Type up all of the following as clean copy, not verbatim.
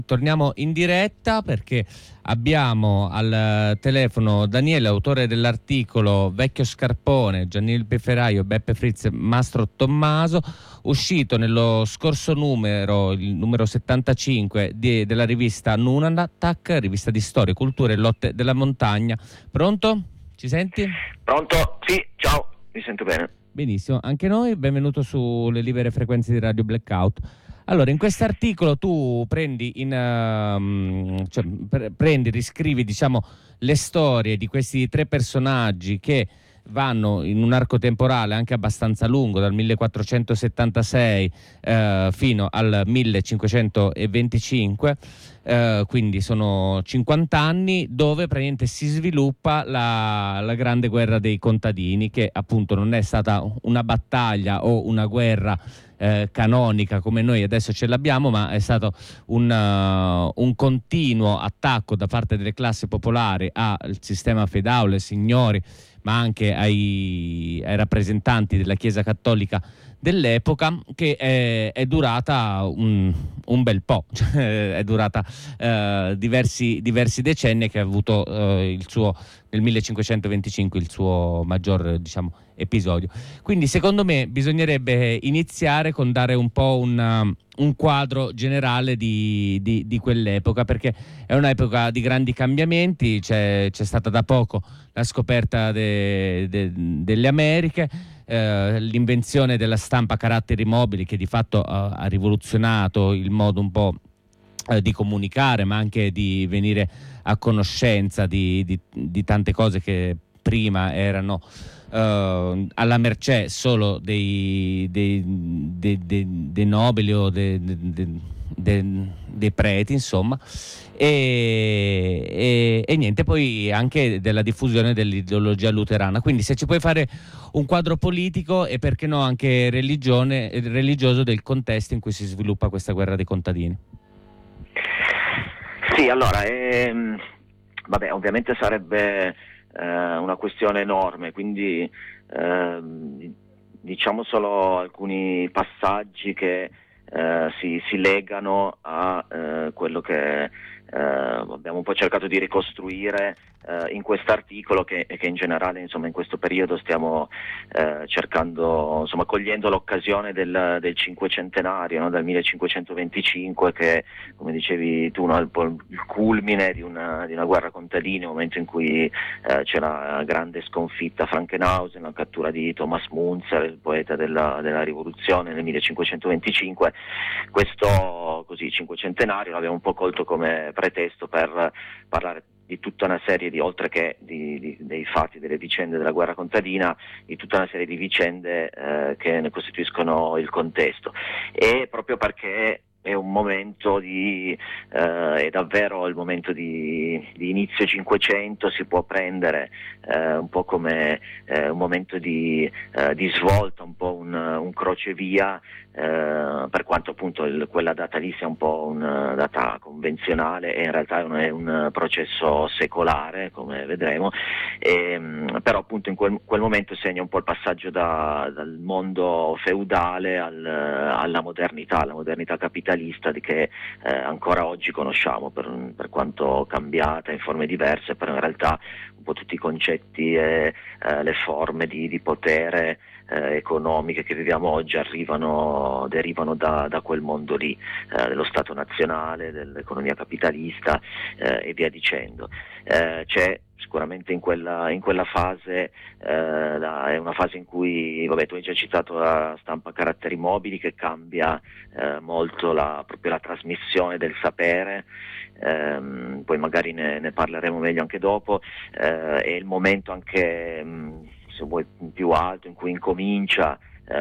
Torniamo in diretta perché abbiamo al telefono Daniele, autore dell'articolo Vecchio Scarpone, Giannil Pifferaio, Beppe Fritz, Mastro Tommaso, uscito nello scorso numero, il numero 75 della rivista Nunatak, rivista di storia, cultura e lotte della montagna. Pronto? Ci senti? Pronto? Sì, ciao, mi sento bene. Benissimo, anche noi, benvenuto sulle libere frequenze di Radio Blackout. Allora, in quest'articolo tu riscrivi, diciamo, le storie di questi tre personaggi che vanno in un arco temporale anche abbastanza lungo, dal 1476 fino al 1525, quindi sono 50 anni dove praticamente si sviluppa la grande guerra dei contadini, che appunto non è stata una battaglia o una guerra canonica come noi adesso ce l'abbiamo, ma è stato un continuo attacco da parte delle classi popolari al sistema feudale, ai signori, ma anche ai rappresentanti della Chiesa Cattolica dell'epoca, che è durata un bel po', è durata diversi decenni, che ha avuto il suo, nel 1525, il suo maggior, diciamo, episodio. Quindi secondo me bisognerebbe iniziare con dare un po' un quadro generale di quell'epoca, perché è un'epoca di grandi cambiamenti. C'è stata da poco la scoperta delle Americhe, l'invenzione della stampa a caratteri mobili, che di fatto ha rivoluzionato il modo un po' di comunicare, ma anche di venire a conoscenza di tante cose che prima erano alla mercé solo dei nobili o dei preti, insomma, e niente, poi anche della diffusione dell'ideologia luterana. Quindi se ci puoi fare un quadro politico e perché no anche religioso del contesto in cui si sviluppa questa guerra dei contadini. Sì, allora, ovviamente sarebbe una questione enorme, quindi diciamo solo alcuni passaggi che si legano a quello che abbiamo un po' cercato di ricostruire in quest'articolo, che in generale, insomma, in questo periodo stiamo cercando, insomma, cogliendo l'occasione del cinquecentenario, no? Dal 1525, che, come dicevi tu, no, il culmine di una guerra contadina, il momento in cui c'è la grande sconfitta a Frankenhausen, la cattura di Thomas Munzer, il poeta della rivoluzione, nel 1525. Questo cinquecentenario l'abbiamo un po' colto come pretesto per parlare di tutta una serie oltre che dei fatti, delle vicende della guerra contadina, di tutta una serie di vicende che ne costituiscono il contesto. E proprio perché è un momento è davvero il momento di inizio Cinquecento, si può prendere un po' come un momento di svolta, un po' un crocevia, per quanto appunto quella data lì sia un po' una data convenzionale, e in realtà è un processo secolare, come vedremo, però appunto in quel momento segna un po' il passaggio dal mondo feudale alla modernità capitalista che ancora oggi conosciamo, per quanto cambiata in forme diverse, però in realtà un po' tutti i concetti e le forme di potere economiche che viviamo oggi derivano da quel mondo lì, dello Stato nazionale, dell'economia capitalista, e via dicendo. C'è sicuramente in quella fase, è una fase in cui, tu hai già citato la stampa a caratteri mobili, che cambia molto proprio la trasmissione del sapere. Poi magari ne parleremo meglio anche dopo. È il momento anche, se vuoi, più alto, in cui incomincia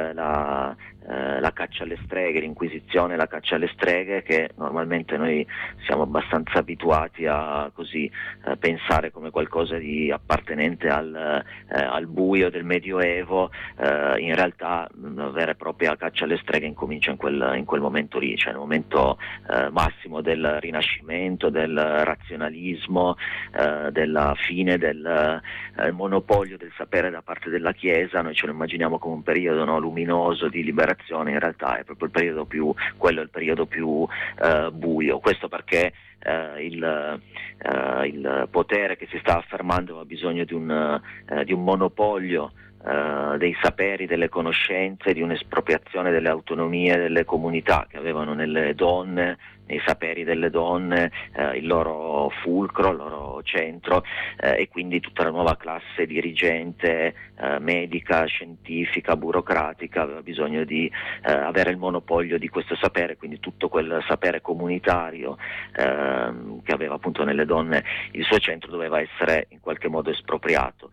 la caccia alle streghe, l'Inquisizione, la caccia alle streghe, che normalmente noi siamo abbastanza abituati a pensare come qualcosa di appartenente al buio del Medioevo. In realtà una vera e propria caccia alle streghe incomincia in quel momento lì, cioè nel momento massimo del Rinascimento, del razionalismo, della fine del monopolio del sapere da parte della Chiesa. Noi ce lo immaginiamo come un periodo, no, luminoso di liberazione, in realtà è proprio quello è il periodo più buio. Questo perché il potere che si sta affermando ha bisogno di un monopolio dei saperi, delle conoscenze, di un'espropriazione delle autonomie delle comunità che avevano nelle donne, nei saperi delle donne, il loro fulcro, il loro centro, e quindi tutta la nuova classe dirigente, medica, scientifica, burocratica aveva bisogno di avere il monopolio di questo sapere, quindi tutto quel sapere comunitario che aveva appunto nelle donne il suo centro doveva essere in qualche modo espropriato.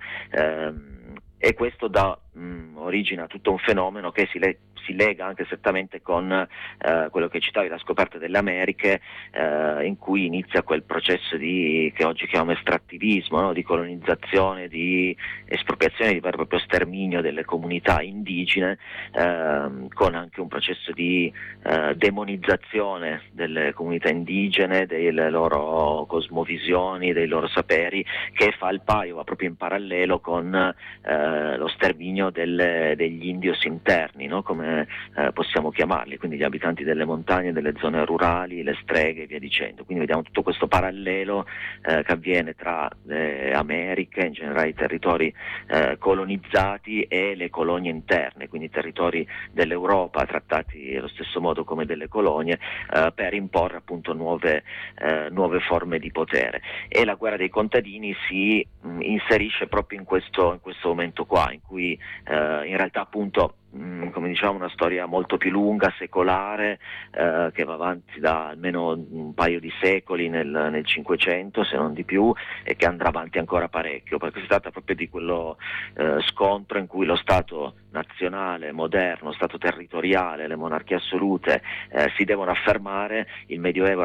E questo dà origine a tutto un fenomeno che si lega anche strettamente con quello che citavi, la scoperta delle Americhe, in cui inizia quel processo che oggi chiamiamo estrattivismo, no? Di colonizzazione, di espropriazione, di vero e proprio sterminio delle comunità indigene, con anche un processo di demonizzazione delle comunità indigene, delle loro cosmovisioni, dei loro saperi, che fa il paio, va proprio in parallelo con lo sterminio degli indios interni, no? Come possiamo chiamarli, quindi gli abitanti delle montagne, delle zone rurali, le streghe e via dicendo. Quindi vediamo tutto questo parallelo che avviene tra le Americhe, in generale i territori colonizzati, e le colonie interne, quindi i territori dell'Europa trattati allo stesso modo come delle colonie, per imporre appunto nuove forme di potere. E la guerra dei contadini si inserisce proprio in questo momento qua, in cui in realtà appunto, come diciamo, una storia molto più lunga, secolare, che va avanti da almeno un paio di secoli nel 500, se non di più, e che andrà avanti ancora parecchio, perché si tratta proprio di quello scontro in cui lo Stato nazionale, moderno, Stato territoriale, le monarchie assolute si devono affermare. Il Medioevo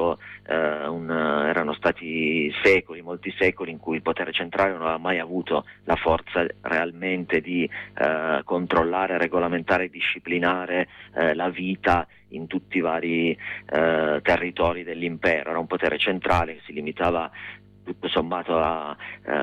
erano stati secoli, molti secoli, in cui il potere centrale non aveva mai avuto la forza realmente di controllare, regolamentare e disciplinare la vita in tutti i vari territori dell'impero. Era un potere centrale che si limitava tutto sommato a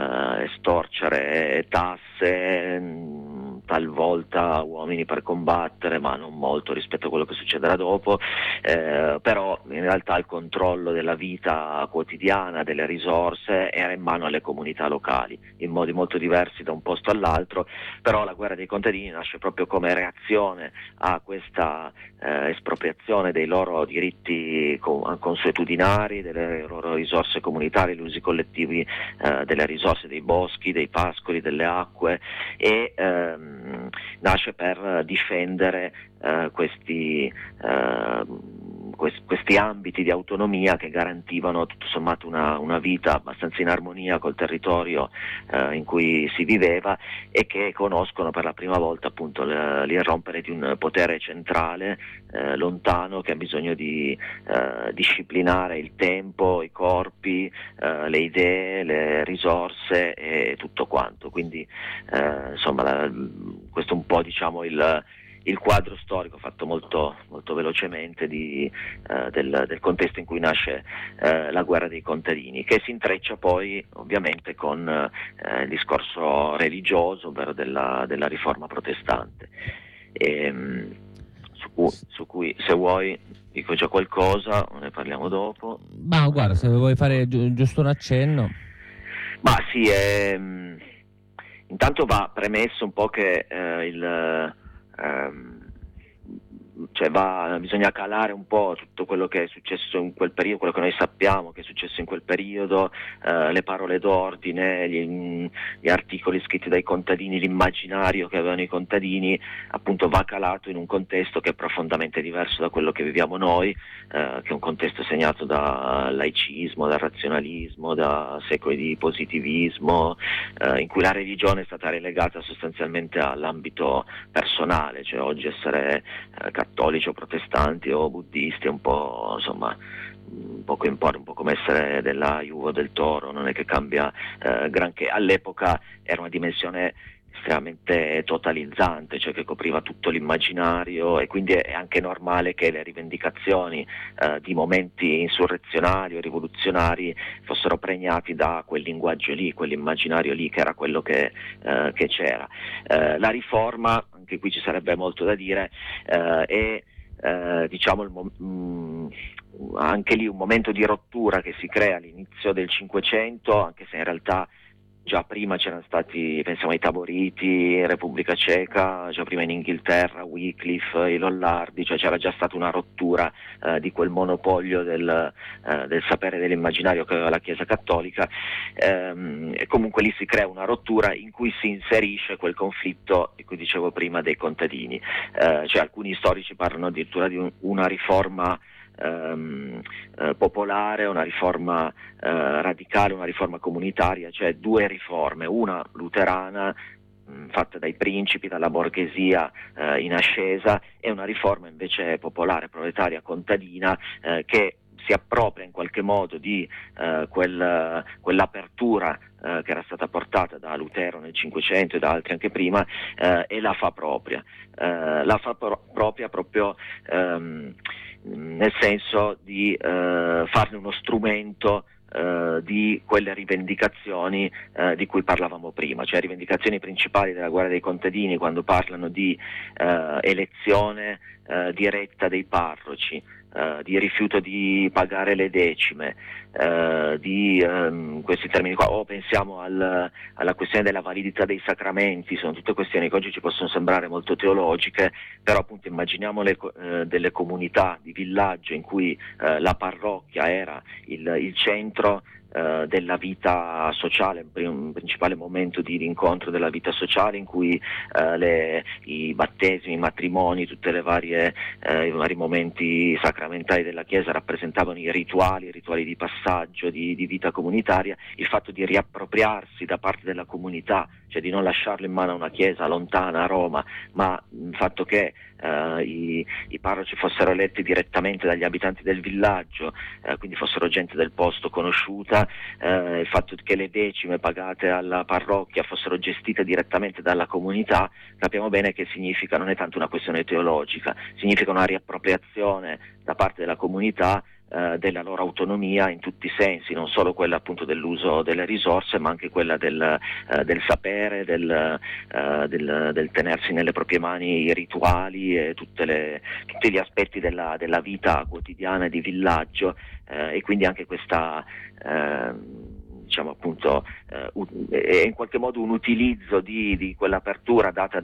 estorcere tasse, talvolta uomini per combattere, ma non molto rispetto a quello che succederà dopo, però in realtà il controllo della vita quotidiana, delle risorse, era in mano alle comunità locali, in modi molto diversi da un posto all'altro. Però la guerra dei contadini nasce proprio come reazione a questa espropriazione dei loro diritti consuetudinari, delle loro risorse comunitarie, gli usi collettivi delle risorse dei boschi, dei pascoli, delle acque, e nasce per difendere questi ambiti di autonomia che garantivano tutto sommato una vita abbastanza in armonia col territorio in cui si viveva, e che conoscono per la prima volta appunto l'irrompere di un potere centrale lontano, che ha bisogno di disciplinare il tempo, i corpi, le idee, le risorse e tutto quanto. Quindi insomma questo è un po', diciamo, il quadro storico fatto molto, molto velocemente del contesto in cui nasce la guerra dei contadini, che si intreccia poi ovviamente con il discorso religioso, ovvero della riforma protestante, su cui se vuoi dico già qualcosa, ne parliamo dopo. Ma guarda, se vuoi fare giusto un accenno. Ma sì, intanto va premesso un po' che bisogna calare un po' tutto quello che è successo in quel periodo, quello che noi sappiamo che è successo in quel periodo, le parole d'ordine, gli articoli scritti dai contadini, l'immaginario che avevano i contadini, appunto va calato in un contesto che è profondamente diverso da quello che viviamo noi, che è un contesto segnato dal laicismo, dal razionalismo, da secoli di positivismo, in cui la religione è stata relegata sostanzialmente all'ambito personale, cioè oggi essere cattolici o protestanti o buddisti è un po', insomma, poco importa, un po' come essere della Juve o del Toro, non è che cambia granché. All'epoca era una dimensione estremamente totalizzante, cioè che copriva tutto l'immaginario, e quindi è anche normale che le rivendicazioni di momenti insurrezionali o rivoluzionari fossero pregnati da quel linguaggio lì, quell'immaginario lì, che era quello che c'era. La riforma, anche qui ci sarebbe molto da dire, è diciamo anche lì un momento di rottura che si crea all'inizio del Cinquecento, anche se in realtà già prima c'erano stati, pensiamo ai Taboriti in Repubblica Ceca, già prima in Inghilterra, Wycliffe, i Lollardi, cioè c'era già stata una rottura di quel monopolio del sapere dell'immaginario che aveva la Chiesa Cattolica, e comunque lì si crea una rottura in cui si inserisce quel conflitto di cui dicevo prima dei contadini, cioè alcuni storici parlano addirittura di una riforma popolare, una riforma radicale, una riforma comunitaria, cioè due riforme, una luterana fatta dai principi, dalla borghesia in ascesa, e una riforma invece popolare, proletaria, contadina, che si appropria in qualche modo di quell'apertura che era stata portata da Lutero nel Cinquecento e da altri anche prima, e la fa propria. Propria proprio nel senso di farne uno strumento di quelle rivendicazioni di cui parlavamo prima, cioè rivendicazioni principali della guerra dei contadini, quando parlano di elezione diretta dei parroci, di rifiuto di pagare le decime, di questi termini qua, o pensiamo alla questione della validità dei sacramenti. Sono tutte questioni che oggi ci possono sembrare molto teologiche, però appunto immaginiamo delle comunità di villaggio in cui la parrocchia era il centro della vita sociale, un principale momento di incontro della vita sociale, in cui i battesimi, i matrimoni, tutte le i vari momenti sacramentali della Chiesa rappresentavano i rituali di passaggio, di vita comunitaria. Il fatto di riappropriarsi da parte della comunità, cioè di non lasciarlo in mano a una Chiesa lontana a Roma, ma il fatto che i parroci fossero eletti direttamente dagli abitanti del villaggio, quindi fossero gente del posto conosciuta, il fatto che le decime pagate alla parrocchia fossero gestite direttamente dalla comunità, capiamo bene che significa, non è tanto una questione teologica, significa una riappropriazione da parte della comunità della loro autonomia in tutti i sensi, non solo quella appunto dell'uso delle risorse, ma anche quella del sapere, del tenersi nelle proprie mani i rituali e tutti gli aspetti della vita quotidiana di villaggio, e quindi anche questa diciamo appunto è in qualche modo un utilizzo di quell'apertura data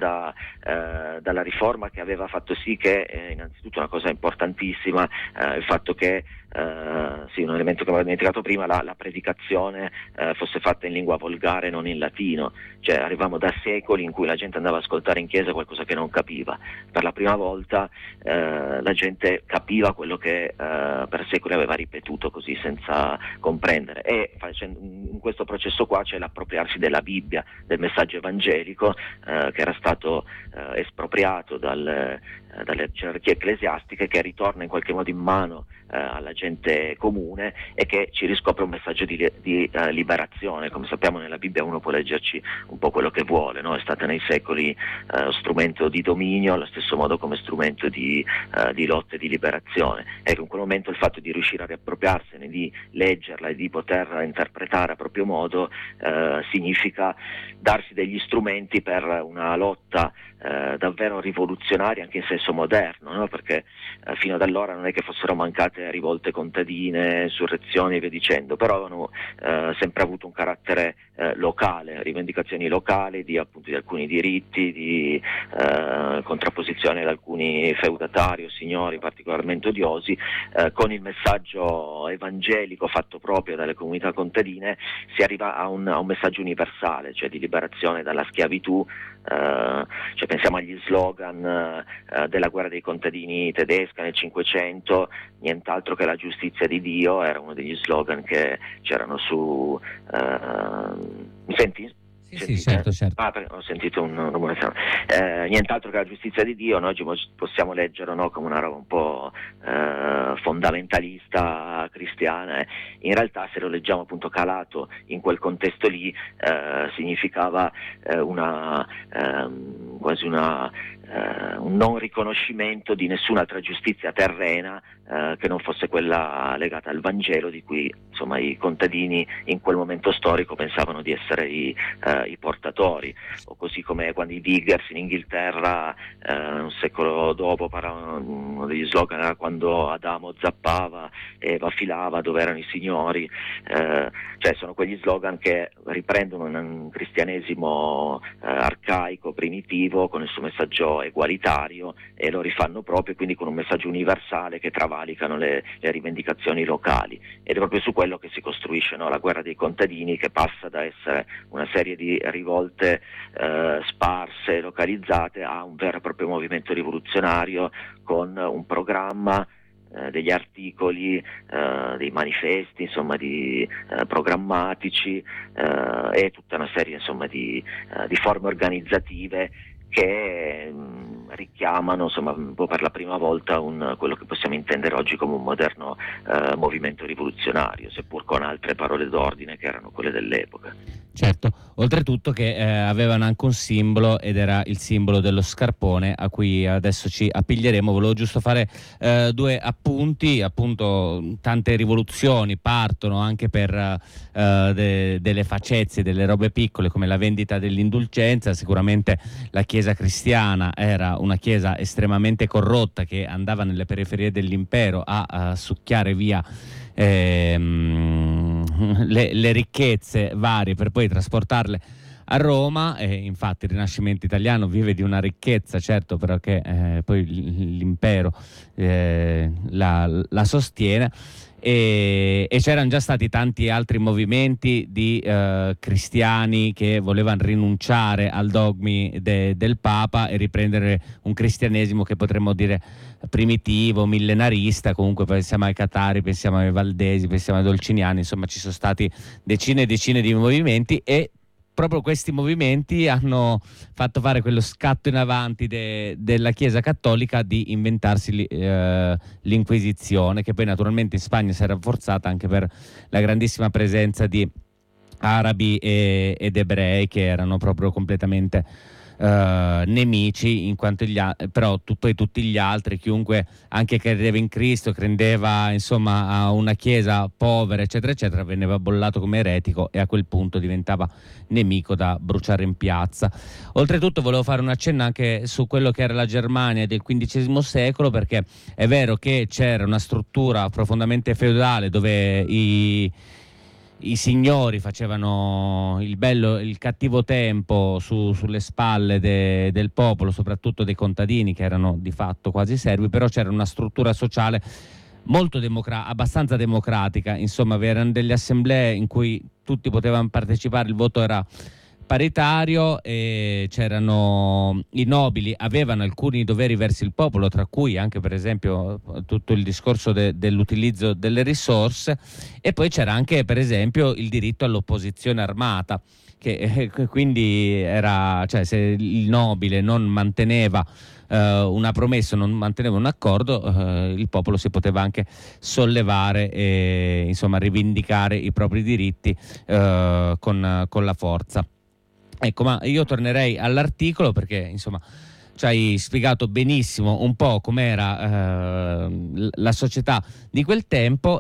dalla riforma, che aveva fatto sì che innanzitutto una cosa importantissima, il fatto che sì, un elemento che avevo dimenticato prima, la predicazione fosse fatta in lingua volgare, non in latino, cioè arrivavamo da secoli in cui la gente andava ad ascoltare in chiesa qualcosa che non capiva. Per la prima volta la gente capiva quello che per secoli aveva ripetuto così senza comprendere, e in questo processo qua c'è l'appropriarsi della Bibbia, del messaggio evangelico, che era stato espropriato dalle gerarchie ecclesiastiche, che ritorna in qualche modo in mano alla gente comune, e che ci riscopre un messaggio di liberazione. Come sappiamo, nella Bibbia uno può leggerci un po' quello che vuole, no? È stata nei secoli strumento di dominio, allo stesso modo come strumento di lotta e di liberazione. Ecco, in quel momento il fatto di riuscire a riappropriarsene, di leggerla e di poterla interpretare a proprio modo, significa darsi degli strumenti per una lotta davvero rivoluzionaria, anche in senso moderno, no? Perché fino ad allora non è che fossero mancate rivolte contadine, insurrezioni e via dicendo, però avevano sempre avuto un carattere locale, rivendicazioni locali di alcuni diritti, di contrapposizione ad alcuni feudatari o signori particolarmente odiosi, con il messaggio evangelico fatto proprio dalle comunità contadine si arriva a un messaggio universale, cioè di liberazione dalla schiavitù. Cioè pensiamo agli slogan della guerra dei contadini tedesca nel Cinquecento, nient'altro che la giustizia di Dio, era uno degli slogan che c'erano su... mi senti? Sì, certo. Ho sentito un rumore strano. Nient'altro che la giustizia di Dio. Noi oggi possiamo leggerlo, no, come una roba un po' fondamentalista cristiana. In realtà, se lo leggiamo appunto calato in quel contesto lì, significava quasi un non riconoscimento di nessun'altra giustizia terrena che non fosse quella legata al Vangelo, di cui insomma i contadini in quel momento storico pensavano di essere i portatori, o così come quando i Diggers in Inghilterra un secolo dopo uno degli slogan era quando Adamo zappava, Eva filava dove erano i signori, cioè sono quegli slogan che riprendono un cristianesimo arcaico, primitivo, con il suo messaggio egualitario, e lo rifanno proprio, quindi con un messaggio universale che travalicano le rivendicazioni locali, ed è proprio su quello che si costruisce, no, la guerra dei contadini, che passa da essere una serie di rivolte sparse, localizzate, a un vero e proprio movimento rivoluzionario con un programma, degli articoli, dei manifesti, insomma, programmatici, e tutta una serie, insomma, di forme organizzative che richiamano, insomma, un po' per la prima volta quello che possiamo intendere oggi come un moderno movimento rivoluzionario, seppur con altre parole d'ordine che erano quelle dell'epoca. Certo, oltretutto che avevano anche un simbolo, ed era il simbolo dello scarpone, a cui adesso ci appiglieremo. Volevo giusto fare due appunti. Appunto, tante rivoluzioni partono anche per delle facezie, delle robe piccole, come la vendita dell'indulgenza. Sicuramente la Chiesa cristiana era una chiesa estremamente corrotta, che andava nelle periferie dell'impero a succhiare via le ricchezze varie per poi trasportarle a Roma, e infatti il Rinascimento italiano vive di una ricchezza, certo, però che poi l'impero la sostiene. E c'erano già stati tanti altri movimenti di cristiani che volevano rinunciare al dogmi del Papa e riprendere un cristianesimo che potremmo dire primitivo, millenarista. Comunque pensiamo ai Catari, pensiamo ai Valdesi, pensiamo ai Dolciniani, insomma ci sono stati decine e decine di movimenti, e proprio questi movimenti hanno fatto fare quello scatto in avanti della Chiesa Cattolica di inventarsi l'Inquisizione, che poi naturalmente in Spagna si è rafforzata anche per la grandissima presenza di arabi ed ebrei, che erano proprio completamente nemici, in quanto però poi tutti gli altri, chiunque anche credeva in Cristo, credeva insomma a una chiesa povera eccetera eccetera, veniva bollato come eretico e a quel punto diventava nemico da bruciare in piazza. Oltretutto volevo fare un accenno anche su quello che era la Germania del XV secolo, perché è vero che c'era una struttura profondamente feudale dove i signori facevano il bello e il cattivo tempo sulle spalle del popolo, soprattutto dei contadini, che erano di fatto quasi servi, però c'era una struttura sociale molto abbastanza democratica. Insomma, vi erano delle assemblee in cui tutti potevano partecipare, il voto era paritario, e c'erano i nobili, avevano alcuni doveri verso il popolo, tra cui anche per esempio tutto il discorso dell'utilizzo delle risorse, e poi c'era anche per esempio il diritto all'opposizione armata, che quindi era, cioè, se il nobile non manteneva una promessa, non manteneva un accordo, il popolo si poteva anche sollevare e insomma rivendicare i propri diritti con la forza. Ecco, ma io tornerei all'articolo, perché insomma ci hai spiegato benissimo un po' com'era la società di quel tempo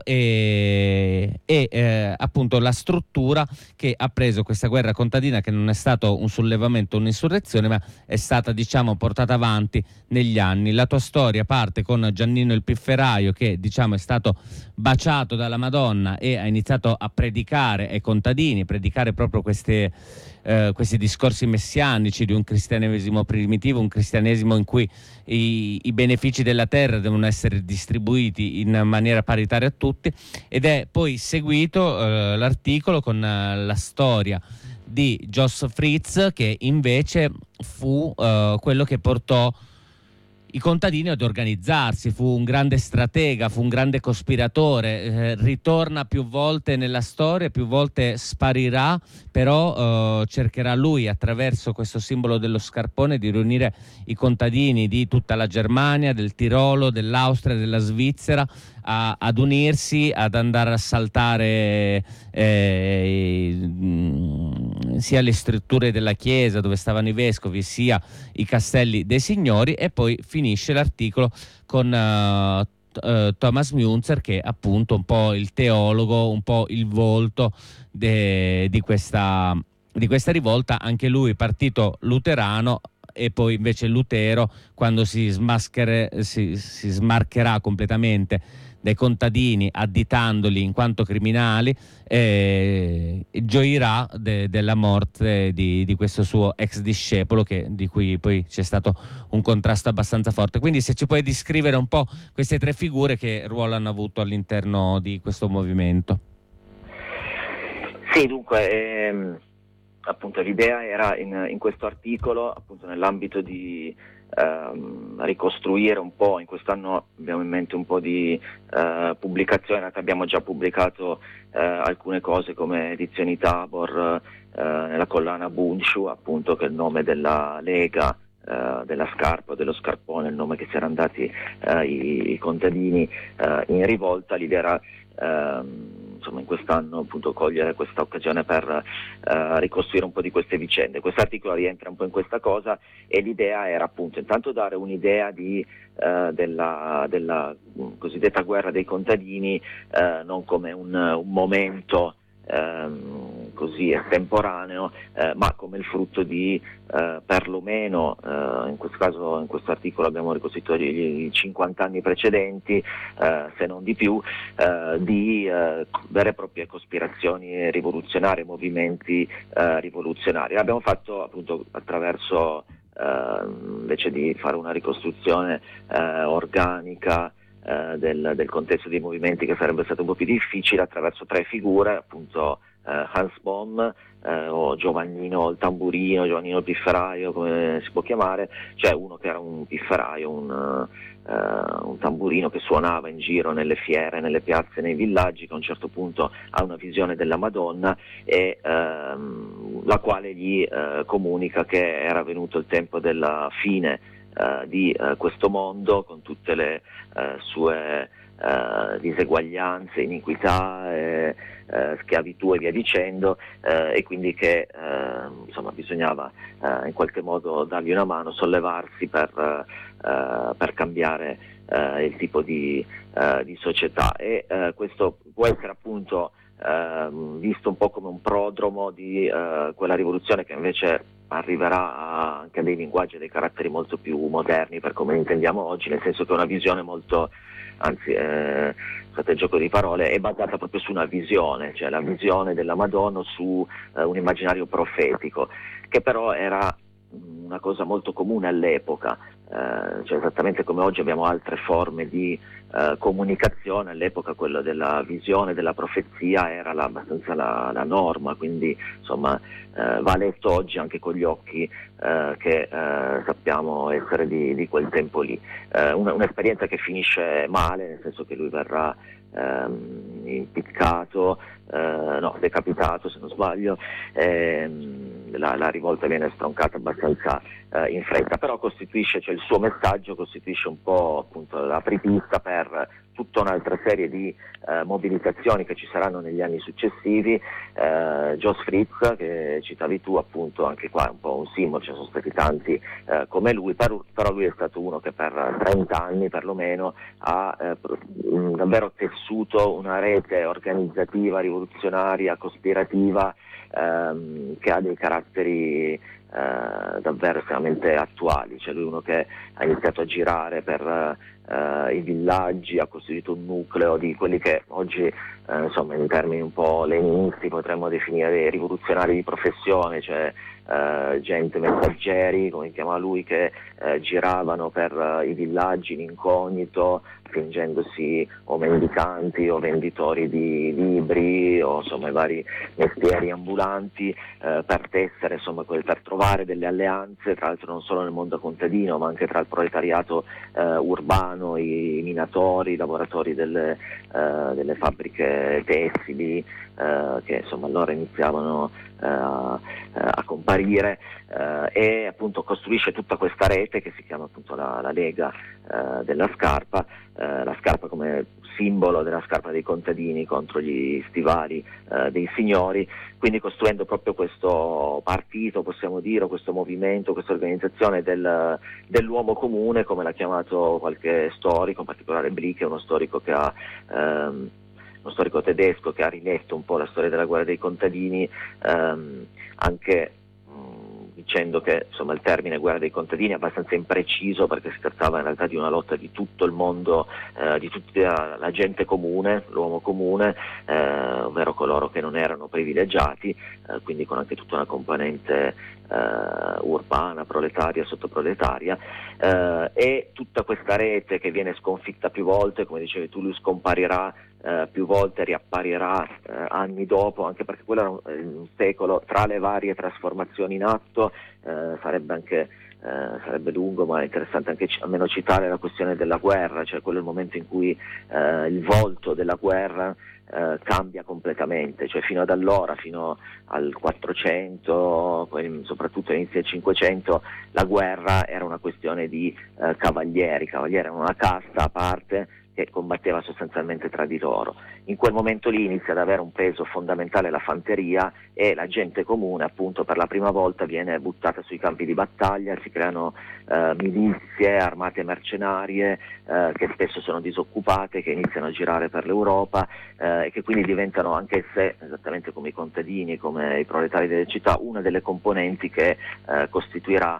e appunto la struttura che ha preso questa guerra contadina, che non è stato un sollevamento, un'insurrezione, ma è stata, diciamo, portata avanti negli anni. La tua storia parte con Giannino il Pifferaio, che diciamo è stato baciato dalla Madonna e ha iniziato a predicare ai contadini, predicare proprio questi discorsi messianici di un cristianesimo primitivo, un cristianesimo in cui i benefici della terra devono essere distribuiti in maniera paritaria a tutti, ed è poi seguito l'articolo con la storia di Jos Fritz, che invece fu quello che portò i contadini ad organizzarsi. Fu un grande stratega, fu un grande cospiratore, ritorna più volte nella storia, più volte sparirà, però cercherà lui, attraverso questo simbolo dello scarpone, di riunire i contadini di tutta la Germania, del Tirolo, dell'Austria, della Svizzera, ad unirsi, ad andare a saltare sia le strutture della chiesa dove stavano i vescovi, sia i castelli dei signori, e poi finisce l'articolo con Thomas Müntzer, che è appunto un po' il teologo, un po' il volto di questa rivolta, anche lui partito luterano, e poi invece Lutero, quando si smarcherà completamente dai contadini, additandoli in quanto criminali, gioirà della morte di questo suo ex discepolo, di cui poi c'è stato un contrasto abbastanza forte. Quindi se ci puoi descrivere un po' queste tre figure, che ruolo hanno avuto all'interno di questo movimento. Sì, dunque, appunto l'idea era in questo articolo, appunto nell'ambito di ricostruire un po', in quest'anno abbiamo in mente un po' di pubblicazioni, abbiamo già pubblicato alcune cose come Edizioni Tabor, nella collana Bundschu, appunto, che è il nome della Lega della Scarpa, dello Scarpone, il nome che si erano dati i contadini in rivolta. L'idea era insomma in quest'anno appunto cogliere questa occasione per ricostruire un po' di queste vicende. Quest'articolo rientra un po' in questa cosa, e l'idea era appunto intanto dare un'idea della cosiddetta guerra dei contadini, non come un momento così estemporaneo, ma come il frutto di perlomeno, in questo caso, in questo articolo abbiamo ricostruito i 50 anni precedenti, se non di più, di vere e proprie cospirazioni rivoluzionarie, movimenti rivoluzionari. L'abbiamo fatto appunto attraverso, invece di fare una ricostruzione organica del contesto dei movimenti, che sarebbe stato un po' più difficile, attraverso tre figure, appunto Hans Bohm, o Giovannino il tamburino, Giovannino il pifferaio, come si può chiamare. C'è uno che era un pifferaio, un tamburino che suonava in giro nelle fiere, nelle piazze, nei villaggi, che a un certo punto ha una visione della Madonna, e la quale gli comunica che era venuto il tempo della fine di questo mondo, con tutte le sue diseguaglianze, iniquità, schiavitù e via dicendo, e quindi che insomma bisognava in qualche modo dargli una mano, sollevarsi per cambiare il tipo di società, e questo può essere appunto visto un po' come un prodromo di quella rivoluzione, che invece arriverà anche a dei linguaggi e dei caratteri molto più moderni per come li intendiamo oggi, nel senso che è una visione molto, anzi scusate il gioco di parole, è basata proprio su una visione, cioè la visione della Madonna, su un immaginario profetico, che però era una cosa molto comune all'epoca, cioè esattamente come oggi abbiamo altre forme di comunicazione, all'epoca quello della visione, della profezia era abbastanza la norma, quindi insomma va letto oggi anche con gli occhi che sappiamo essere di quel tempo lì. Un'esperienza che finisce male, nel senso che lui verrà impiccato, decapitato se non sbaglio, la rivolta viene stroncata abbastanza in fretta, però costituisce, cioè il suo messaggio costituisce un po' appunto l'apripista per tutta un'altra serie di mobilitazioni che ci saranno negli anni successivi. Jos Fritz, che citavi tu, appunto anche qua è un po' un simbolo, ci sono stati tanti come lui, però lui è stato uno che per 30 anni perlomeno ha davvero tessuto una rete organizzativa, rivoluzionaria, cospirativa, che ha dei caratteri davvero estremamente attuali. C'è lui uno che ha iniziato a girare per i villaggi, ha costituito un nucleo di quelli che oggi insomma in termini un po' leninisti potremmo definire rivoluzionari di professione, cioè gente messaggeri, come chiama lui, che giravano per i villaggi in incognito, fingendosi o mendicanti o venditori di libri o insomma i vari mestieri ambulanti, per tessere, insomma, per trovare delle alleanze, tra l'altro non solo nel mondo contadino ma anche tra il proletariato urbano, i minatori, i lavoratori delle fabbriche tessili, che insomma allora iniziavano a comparire, e appunto costruisce tutta questa rete che si chiama appunto la Lega della Scarpa, la scarpa come simbolo della scarpa dei contadini contro gli stivali dei signori, quindi costruendo proprio questo partito, possiamo dire, questo movimento, questa organizzazione dell'uomo comune, come l'ha chiamato qualche storico, in particolare Blicke, uno storico che ha uno storico tedesco che ha riletto un po' la storia della guerra dei contadini, anche dicendo che insomma il termine guerra dei contadini è abbastanza impreciso, perché si trattava in realtà di una lotta di tutto il mondo, di tutta la gente comune, l'uomo comune, ovvero coloro che non erano privilegiati, quindi con anche tutta una componente urbana, proletaria, sottoproletaria, e tutta questa rete che viene sconfitta più volte, come dicevi tu, lui scomparirà più volte, riapparirà anni dopo, anche perché quello era un secolo tra le varie trasformazioni in atto. Sarebbe lungo, ma è interessante anche almeno citare la questione della guerra, cioè quello è il momento in cui il volto della guerra cambia completamente, cioè fino ad allora, fino al 400, poi soprattutto all'inizio del 500, la guerra era una questione di cavalieri erano una casta a parte che combatteva sostanzialmente tra di loro. In quel momento lì inizia ad avere un peso fondamentale la fanteria, e la gente comune appunto per la prima volta viene buttata sui campi di battaglia, si creano milizie, armate mercenarie che spesso sono disoccupate, che iniziano a girare per l'Europa, e che quindi diventano anch'esse, esattamente come i contadini, come i proletari delle città, una delle componenti che costituirà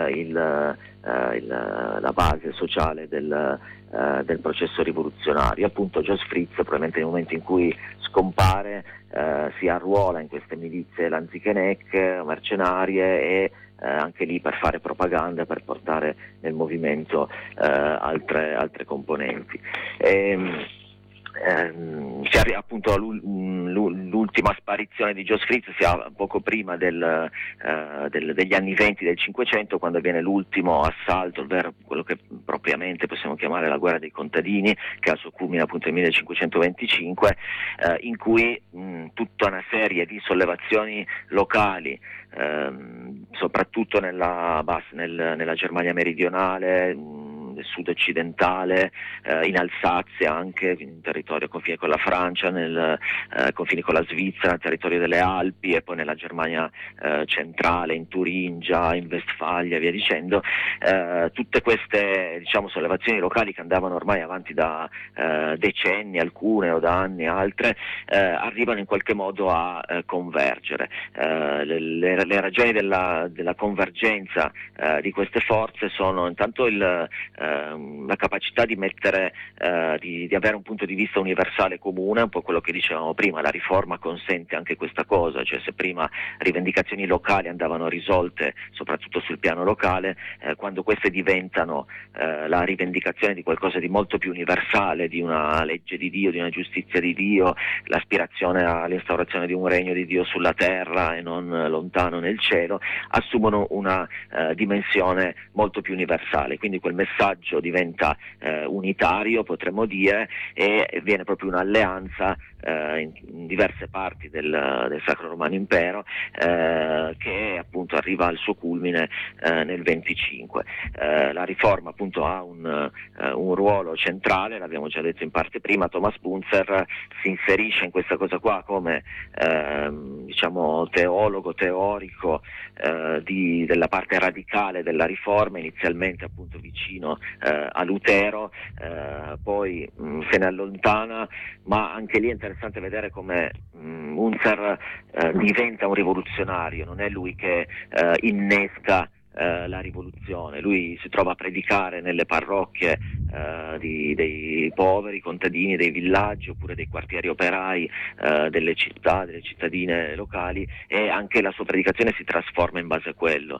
la base sociale del processo rivoluzionario. Appunto Jos Fritz, probabilmente nel momento in cui scompare, si arruola in queste milizie Lanzichenec, mercenarie, e anche lì per fare propaganda, per portare nel movimento altre componenti. Appunto l'ultima sparizione di Jos Fritz si ha poco prima degli anni 20 del Cinquecento, quando avviene l'ultimo assalto, ovvero quello che propriamente possiamo chiamare la guerra dei contadini, che ha il suo culmine appunto nel 1525, in cui tutta una serie di sollevazioni locali, soprattutto nella Germania meridionale, nel sud occidentale, in Alsazia anche, in territorio confine con la Francia, nel confine con la Svizzera, nel territorio delle Alpi, e poi nella Germania centrale, in Turingia, in Vestfalia, via dicendo. Tutte queste sollevazioni locali, che andavano ormai avanti da decenni, alcune, o da anni altre, arrivano in qualche modo a convergere. Le ragioni della convergenza di queste forze sono intanto la capacità di avere un punto di vista universale comune, un po' quello che dicevamo prima. La riforma consente anche questa cosa, cioè se prima rivendicazioni locali andavano risolte soprattutto sul piano locale, quando queste diventano la rivendicazione di qualcosa di molto più universale, di una legge di Dio, di una giustizia di Dio, l'aspirazione all'instaurazione di un regno di Dio sulla terra e non lontano nel cielo, assumono una dimensione molto più universale. Quindi quel messaggio diventa unitario, potremmo dire, e viene proprio un'alleanza in diverse parti del Sacro Romano Impero, che appunto arriva al suo culmine nel 25. La riforma appunto ha un ruolo centrale, l'abbiamo già detto in parte prima. Thomas Bunzer si inserisce in questa cosa qua come teologo, teorico della parte radicale della riforma, inizialmente appunto vicino a Lutero, poi se ne allontana, ma anche lì è interessante vedere come Unzer diventa un rivoluzionario. Non è lui che innesca la rivoluzione, lui si trova a predicare nelle parrocchie dei poveri contadini, dei villaggi oppure dei quartieri operai delle città, delle cittadine locali, e anche la sua predicazione si trasforma in base a quello,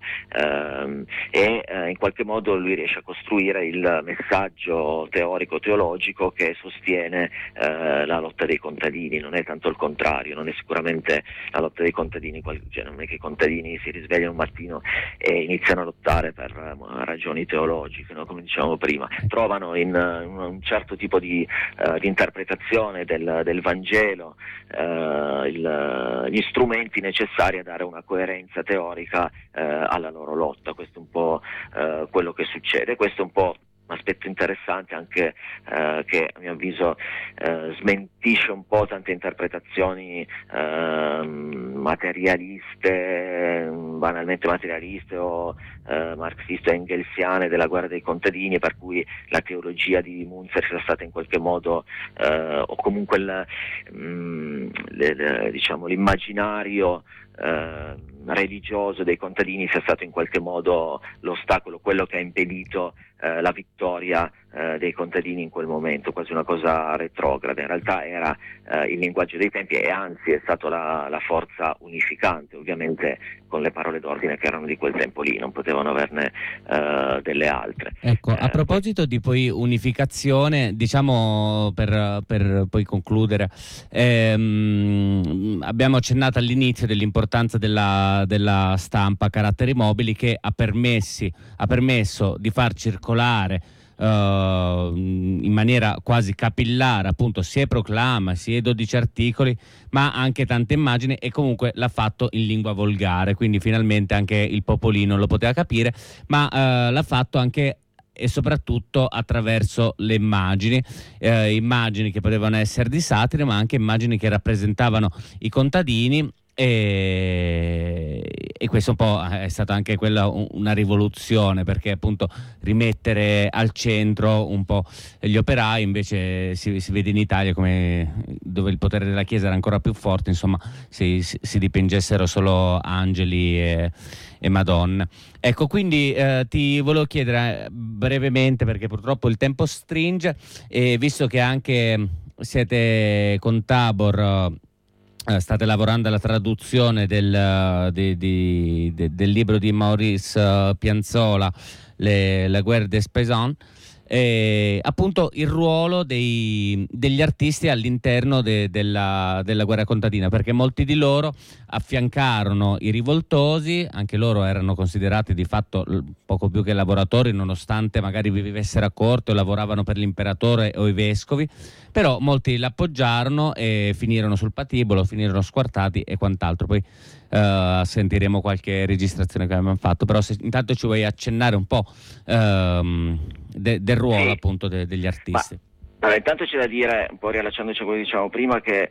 in qualche modo lui riesce a costruire il messaggio teorico-teologico che sostiene la lotta dei contadini. Non è tanto il contrario, non è sicuramente la lotta dei contadini, cioè non è che i contadini si risvegliano un mattino e iniziano a lottare per ragioni teologiche, no? Come dicevamo prima, trovano in un certo tipo di interpretazione del Vangelo gli strumenti necessari a dare una coerenza teorica alla loro lotta. Questo è un po' quello che succede. Questo è un po' un aspetto interessante anche che a mio avviso smentisce un po' tante interpretazioni materialiste, banalmente materialiste o marxiste engelsiane della guerra dei contadini, per cui la teologia di Munzer sia stata in qualche modo o comunque diciamo l'immaginario religioso dei contadini sia stato in qualche modo l'ostacolo, quello che ha impedito la vittoria dei contadini in quel momento, quasi una cosa retrograda. In realtà era il linguaggio dei tempi, e anzi è stato la forza unificante, ovviamente con le parole d'ordine che erano di quel tempo lì, non potevano averne delle altre. Ecco, a proposito di poi unificazione, diciamo per poi concludere, abbiamo accennato all'inizio dell'importanza della stampa a caratteri mobili, che ha permesso di far circolare in maniera quasi capillare appunto sia i proclama sia i 12 articoli, ma anche tante immagini, e comunque l'ha fatto in lingua volgare, quindi finalmente anche il popolino lo poteva capire, ma l'ha fatto anche e soprattutto attraverso le immagini che potevano essere di satira, ma anche immagini che rappresentavano i contadini. E questo un po' è stata anche quella una rivoluzione, perché appunto rimettere al centro un po' gli operai, invece si vede in Italia come dove il potere della Chiesa era ancora più forte, insomma si dipingessero solo angeli e Madonna. Ecco, quindi ti volevo chiedere brevemente, perché purtroppo il tempo stringe, e visto che anche siete con Tabor state lavorando alla traduzione del libro di Maurice Piazzolla, La guerre des paysans, appunto il ruolo degli artisti all'interno della guerra contadina, perché molti di loro affiancarono i rivoltosi, anche loro erano considerati di fatto poco più che lavoratori, nonostante magari vivessero a corte o lavoravano per l'imperatore o i vescovi, però molti l'appoggiarono e finirono sul patibolo, finirono squartati e quant'altro. Poi sentiremo qualche registrazione che abbiamo fatto, però se intanto ci vuoi accennare un po' del ruolo appunto degli artisti. Allora, intanto c'è da dire, un po' riallacciandoci a quello che dicevamo prima, che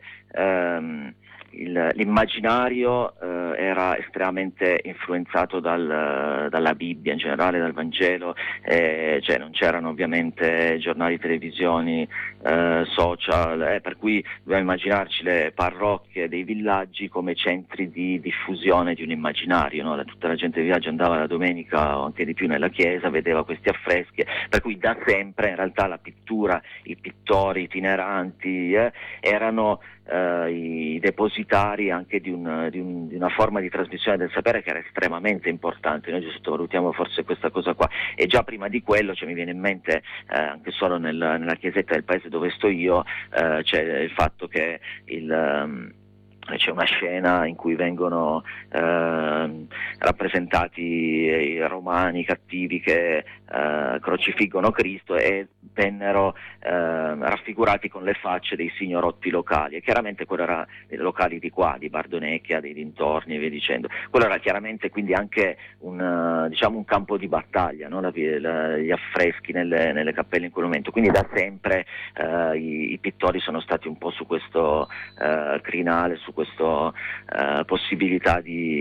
l'immaginario era estremamente influenzato dalla Bibbia in generale, dal Vangelo, cioè non c'erano ovviamente giornali, televisioni, social, per cui dobbiamo immaginarci le parrocchie dei villaggi come centri di diffusione di un immaginario, no? Tutta la gente di viaggio andava la domenica o anche di più nella chiesa, vedeva questi affreschi, per cui da sempre in realtà la pittura, i pittori itineranti erano i depositari anche di una forma di trasmissione del sapere che era estremamente importante. Noi ci sottovalutiamo forse questa cosa qua, e già prima di quello, mi viene in mente anche solo nella chiesetta del paese dove sto io, c'è il fatto che c'è una scena in cui vengono rappresentati i romani cattivi che crocifiggono Cristo, e vennero raffigurati con le facce dei signorotti locali, e chiaramente quello era dei locali di qua, di Bardonecchia, dei dintorni e via dicendo. Quello era chiaramente quindi anche un campo di battaglia, no? Gli affreschi nelle cappelle in quel momento, quindi da sempre i pittori sono stati un po' su questo crinale, su questa possibilità di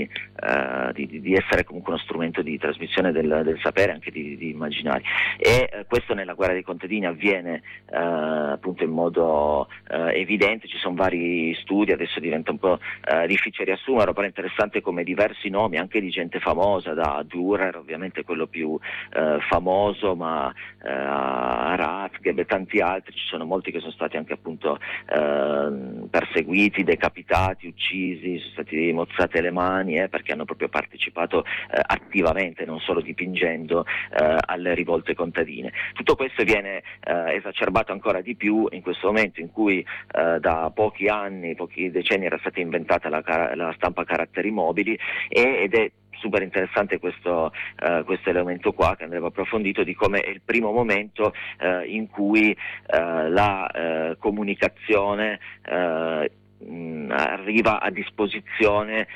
di essere comunque uno strumento di trasmissione del sapere, anche di immaginari. E questo nella guerra dei contadini avviene appunto in modo evidente. Ci sono vari studi, adesso diventa un po' difficile riassumere, però è interessante come diversi nomi, anche di gente famosa, da Dürer ovviamente quello più famoso, ma Rathgeb e tanti altri, ci sono molti che sono stati anche appunto perseguiti, decapitati, uccisi, sono stati mozzate le mani perché hanno proprio partecipato attivamente, non solo dipingendo, alle rivolte contadine. Tutto questo viene esacerbato ancora di più in questo momento in cui da pochi decenni era stata inventata la stampa a caratteri mobili, ed è super interessante questo elemento qua, che andrebbe approfondito, di come è il primo momento in cui la comunicazione arriva a disposizione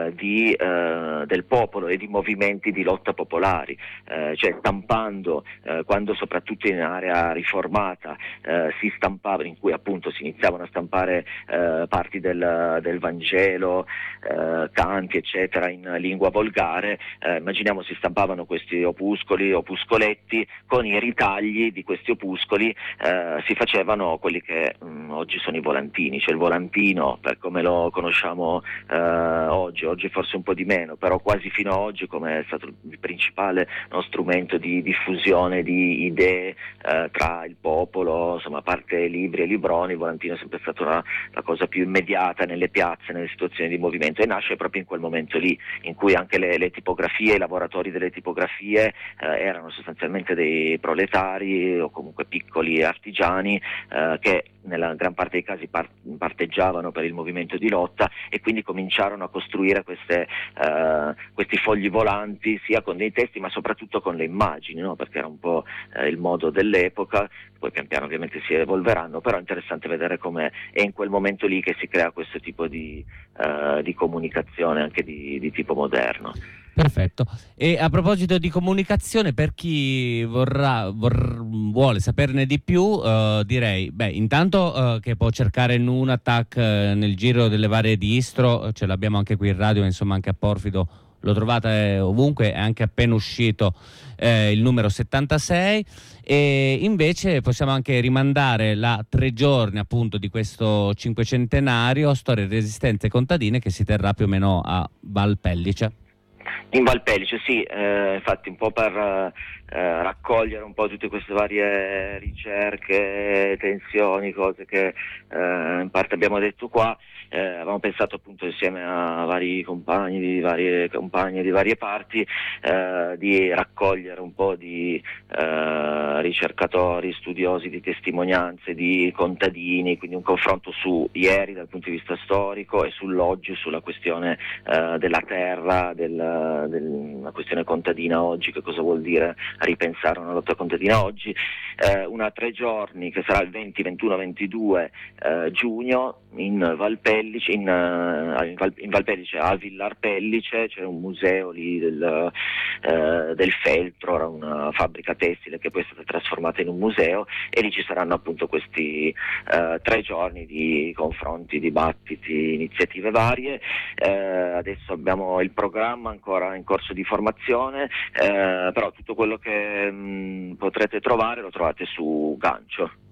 del popolo e di movimenti di lotta popolari, cioè stampando, quando soprattutto in area riformata si stampava, in cui appunto si iniziavano a stampare parti del Vangelo, canti eccetera in lingua volgare, immaginiamo si stampavano questi opuscoletti, con i ritagli di questi opuscoli si facevano quelli che oggi sono i volantini, cioè il volantino per come lo conosciamo oggi forse un po' di meno, però quasi fino ad oggi come è stato il principale strumento di diffusione di idee tra il popolo, insomma, a parte libri e libroni, il volantino è sempre stato la cosa più immediata nelle piazze, nelle situazioni di movimento, e nasce proprio in quel momento lì, in cui anche le tipografie, i lavoratori delle tipografie erano sostanzialmente dei proletari o comunque piccoli artigiani che nella gran parte dei casi parteggiavano per il movimento di lotta, e quindi cominciarono a costruire questi fogli volanti, sia con dei testi ma soprattutto con le immagini, no? Perché era un po' il modo dell'epoca. Poi pian piano ovviamente si evolveranno, però è interessante vedere come è in quel momento lì che si crea questo tipo di comunicazione anche di tipo moderno. Perfetto. E a proposito di comunicazione, per chi vuole saperne di più, direi, intanto che può cercare Nunatak nel giro delle varie distro, ce l'abbiamo anche qui in radio, insomma anche a Porfido lo trovate ovunque, è anche appena uscito il numero 76, e invece possiamo anche rimandare la 3 giorni appunto di questo cinquecentenario Storie, Resistenze Contadine, che si terrà più o meno a Valpellice. In Valpellice, sì, infatti un po' per raccogliere un po' tutte queste varie ricerche, tensioni, cose che in parte abbiamo detto qua, avevamo pensato appunto insieme a vari compagni di varie compagne di varie parti di raccogliere un po' di ricercatori, studiosi di testimonianze di contadini, quindi un confronto su ieri dal punto di vista storico e sull'oggi, sulla questione della terra, la questione contadina oggi, che cosa vuol dire ripensare una lotta contadina oggi. Una 3 giorni che sarà il 20, 21, 22 giugno in Valpellice, in Valpellice a Villar Pellice c'è un museo lì del feltro, era una fabbrica tessile che poi è stata trasformata in un museo, e lì ci saranno appunto questi 3 giorni di confronti, dibattiti, iniziative varie. Adesso abbiamo il programma ancora in corso di formazione, però tutto quello che potrete trovare lo trovate su Gancio.